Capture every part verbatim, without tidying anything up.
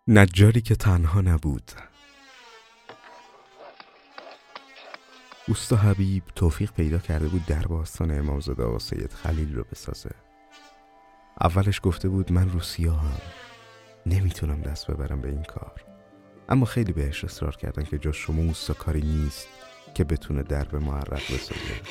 نجاری که تنها نبود. اوستا حبیب توفیق پیدا کرده بود درب آستان امامزاده آقا سید خلیل رو بسازه. اولش گفته بود من روسیاهم، نمیتونم دست ببرم به این کار، اما خیلی بهش اصرار کردن که جز شما اوستا کاری نیست که بتونه درب معرق بسازه.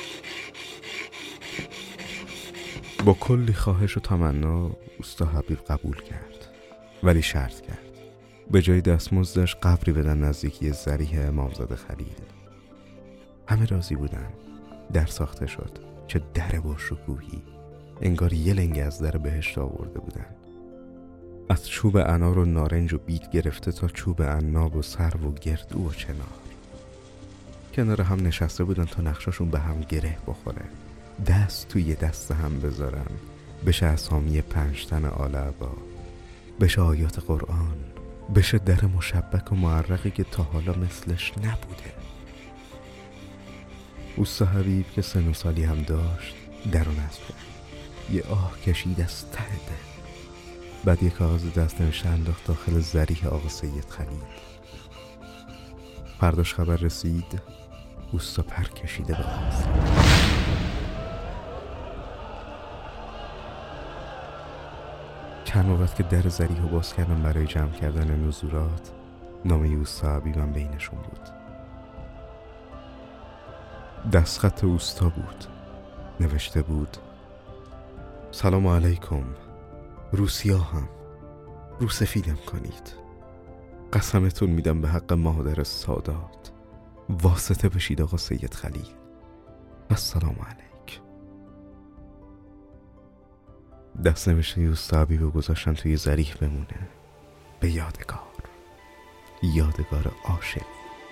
با کلی خواهش و تمنا اوستا حبیب قبول کرد، ولی شرط کرد به جای دستمزدش قبری بدن نزدیکی ضریح امامزاده خلیل. همه راضی بودن. در ساخته شد. چه در با شکوهی، انگار یه لنگ از در بهشت آورده بودن. از چوب انار و نارنج و بید گرفته تا چوب عناب و سرو و گردو و چنار. کنار هم نشسته بودن تا نقشاشون به هم گره بخوره، دست توی دست هم بذارن، بشه اسامی پنجتن آل عبا، بشه آیات قرآن، بشه در مشبک و معرقی که تا حالا مثلش نبوده. اوستا حبیب که سن و سالی هم داشت در و نصب کرد. یه آه کشید از ته دل. بعد یه کاغذ دست نوشته انداخت داخل ضریح آقا سید خلیل. فرداش خبر رسید اوستا پر کشیده به قصر. چند وقت که در ضریح رو باز کردم برای جمع کردن نزورات، نام اوستا حبیبم بینشون بود. دستخط اوستا بود. نوشته بود سلام علیکم، روسیا هم روسفیدم کنید، قسمتون میدم به حق مادر سادات، واسطه بشید آقا سید خلیل، السلام علیک. دست نوشته اوستا حبیب رو گذاشتن توی ضریح بمونه، به یادگار، یادگار عاشق.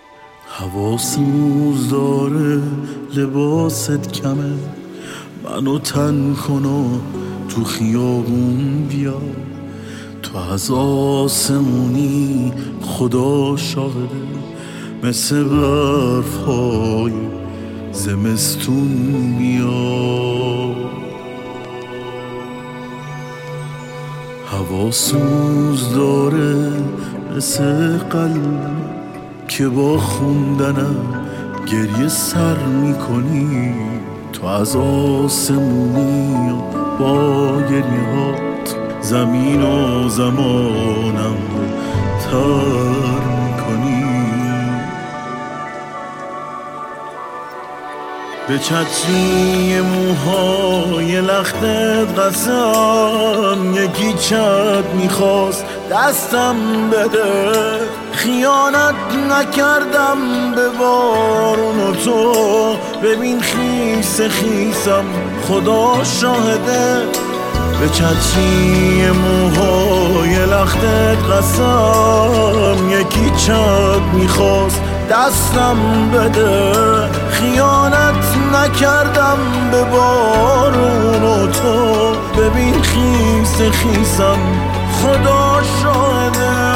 حواسموز داره لباست کمه، منو تن کن و تو خیابون بیا، تو از آسمونی خدا شاهده، مثل برفای زمستون بیا. حواسموز داره مثل قلب که با خوندنم گریه سر میکنی، تو از آسمونی با گریهات زمین و زمانم تر میکنی. به چتری موهای لختت قسم، یکی چت میخواست دستم بده، خیانت نکردم به بارون و تو، ببین خیس خیسم خدا شاهده. به چتری موهای لختت قسم، یکی چت میخواست دستم بده، خیانت نکردم به بارون و تو، ببین خیس خیسم خدا شاهده.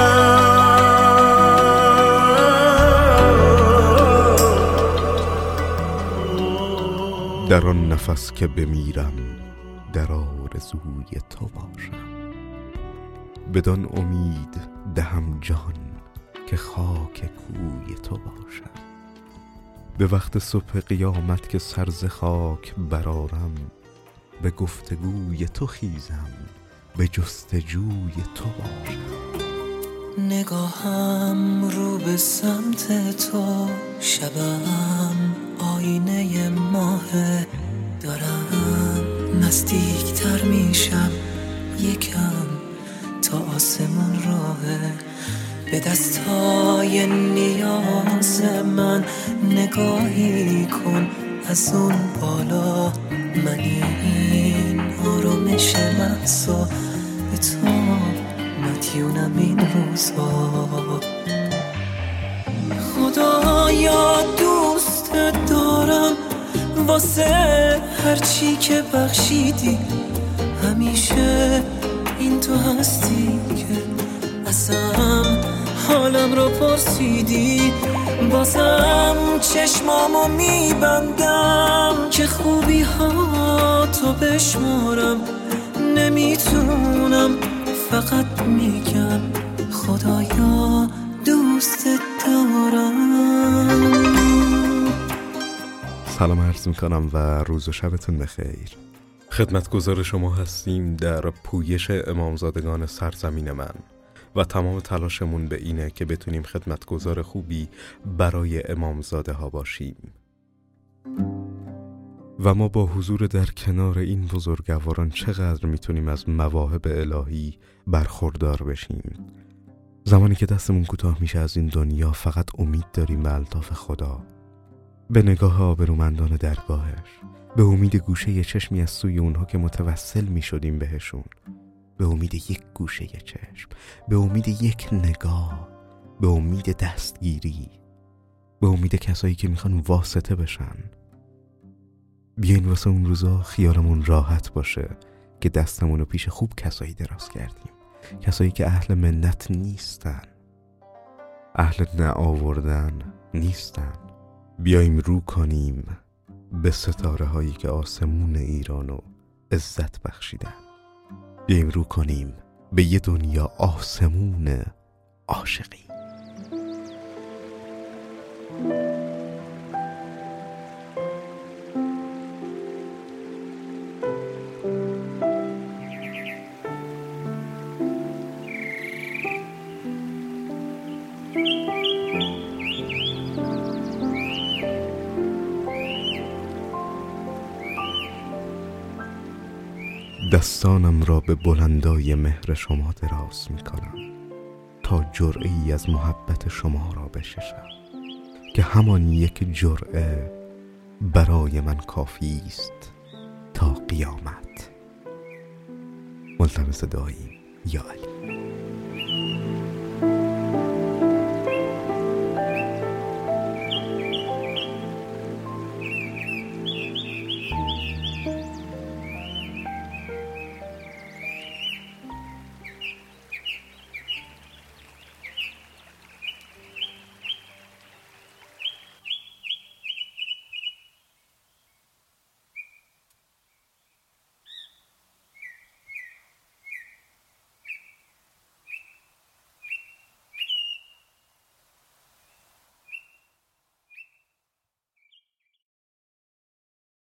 در آن نفس که بمیرم در آرزوی تو باشم، بدان امید دهم جان که خاک کوی تو باشم. به وقت صبح قیامت که سر ز خاک برآرم، به گفتگوی تو خیزم به جستجوی تو باشم. نگاهم رو به سمت تو، شبم آینه ماه، دارم نزدیکتر میشم یکم تا آسمون راهه. به دستای نیاز من نگاهی کن از اون بالا، من این آرامش محضا به تو مدیونم این روزها. خدایا دوست دارم واسه هرچی که بخشیدی، همیشه این تو هستی که ازم حالم رو پرسیدی. بازم چشمامو میبندم که خوبی ها تو بشمارم، نمیتونم فقط میگم خدایا دوست دارم. سلام عرض میکنم و روز و شبتون بخیر. خدمتگزار شما هستیم در پویش امامزادگان سرزمین من و تمام تلاشمون به اینه که بتونیم خدمتگزار خوبی برای امامزاده ها باشیم و ما با حضور در کنار این بزرگواران چقدر میتونیم از مواهب الهی برخوردار بشیم. زمانی که دستمون کوتاه میشه از این دنیا فقط امید داریم به الطاف خدا، به نگاه آبرومندان درگاهش، به امید گوشه چشمی از سوی اونها که متوسل میشدیم بهشون، به امید یک گوشه چشم، به امید یک نگاه، به امید دستگیری، به امید کسایی که میخوان واسطه بشن. بیاین واسه اون روزا خیالمون راحت باشه که دستمون رو پیش خوب کسایی دراز کردیم، کسایی که اهل منت نیستن، اهل نآوردن نیستن. بیایم رو کنیم به ستاره هایی که آسمون ایرانو عزت بخشیدن. بیایم رو کنیم به یه دنیا آسمون عاشقی. دستانم را به بلندای مهر شما دراز می کنم تا جرعه‌ای از محبت شما را بچشم که همان یک جرعه برای من کافی است تا قیامت. ملتمس دعاییم یا علی.